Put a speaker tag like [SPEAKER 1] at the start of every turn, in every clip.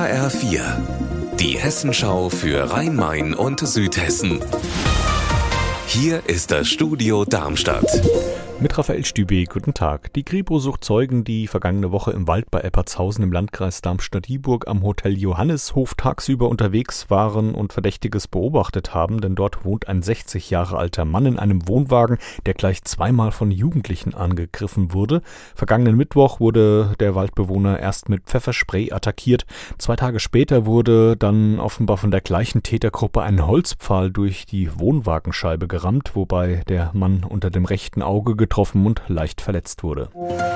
[SPEAKER 1] HR4, die Hessenschau für Rhein-Main und Südhessen. Hier ist das Studio Darmstadt.
[SPEAKER 2] Mit Raphael Stübe, guten Tag. Die Kripo sucht Zeugen, die vergangene Woche im Wald bei Eppertshausen im Landkreis Darmstadt-Dieburg am Hotel Johannishof tagsüber unterwegs waren und Verdächtiges beobachtet haben, denn dort wohnt ein 60 Jahre alter Mann in einem Wohnwagen, der gleich zweimal von Jugendlichen angegriffen wurde. Vergangenen Mittwoch wurde der Waldbewohner erst mit Pfefferspray attackiert. 2 Tage später wurde dann offenbar von der gleichen Tätergruppe ein Holzpfahl durch die Wohnwagenscheibe gerammt, wobei der Mann unter dem rechten Auge getroffen und leicht verletzt wurde.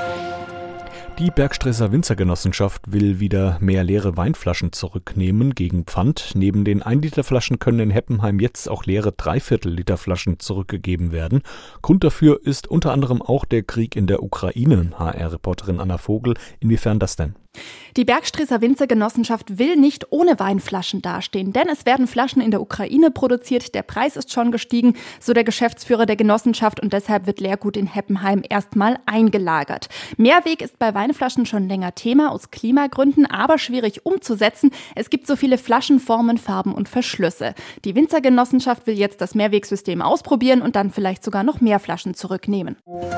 [SPEAKER 2] Die Bergstresser Winzergenossenschaft will wieder mehr leere Weinflaschen zurücknehmen gegen Pfand. Neben den 1-Liter-Flaschen können in Heppenheim jetzt auch leere 3/4-Liter-Flaschen zurückgegeben werden. Grund dafür ist unter anderem auch der Krieg in der Ukraine. HR-Reporterin Anna Vogel, inwiefern das denn?
[SPEAKER 3] Die Bergstresser Winzergenossenschaft will nicht ohne Weinflaschen dastehen, denn es werden Flaschen in der Ukraine produziert, der Preis ist schon gestiegen, so der Geschäftsführer der Genossenschaft, und deshalb wird Leergut in Heppenheim erstmal eingelagert. Mehrweg ist bei Weinflaschen schon länger Thema aus Klimagründen, aber schwierig umzusetzen. Es gibt so viele Flaschenformen, Farben und Verschlüsse. Die Winzergenossenschaft will jetzt das Mehrwegsystem ausprobieren und dann vielleicht sogar noch mehr Flaschen zurücknehmen.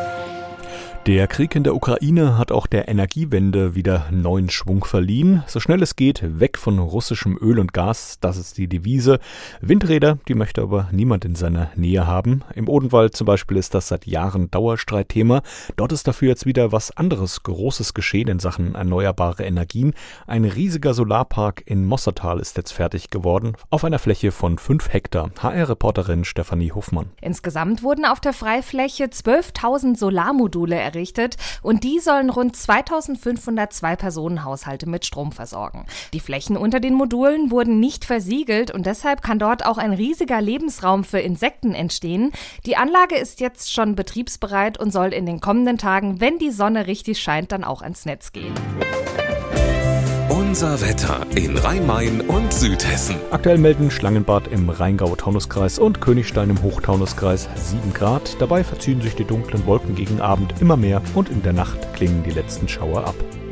[SPEAKER 2] Der Krieg in der Ukraine hat auch der Energiewende wieder neuen Schwung verliehen. So schnell es geht, weg von russischem Öl und Gas, das ist die Devise. Windräder, die möchte aber niemand in seiner Nähe haben. Im Odenwald zum Beispiel ist das seit Jahren Dauerstreitthema. Dort ist dafür jetzt wieder was anderes Großes geschehen in Sachen erneuerbare Energien. Ein riesiger Solarpark in Mossertal ist jetzt fertig geworden, auf einer Fläche von 5 Hektar. HR-Reporterin Stefanie Hofmann.
[SPEAKER 4] Insgesamt wurden auf der Freifläche 12.000 Solarmodule errichtet und die sollen rund 2.500 Zwei-Personen-Haushalte mit Strom versorgen. Die Flächen unter den Modulen wurden nicht versiegelt und deshalb kann dort auch ein riesiger Lebensraum für Insekten entstehen. Die Anlage ist jetzt schon betriebsbereit und soll in den kommenden Tagen, wenn die Sonne richtig scheint, dann auch ans Netz gehen.
[SPEAKER 1] Unser Wetter in Rhein-Main und Südhessen.
[SPEAKER 2] Aktuell melden Schlangenbad im Rheingau-Taunus-Kreis und Königstein im Hochtaunus-Kreis 7 Grad. Dabei verziehen sich die dunklen Wolken gegen Abend immer mehr und in der Nacht klingen die letzten Schauer ab.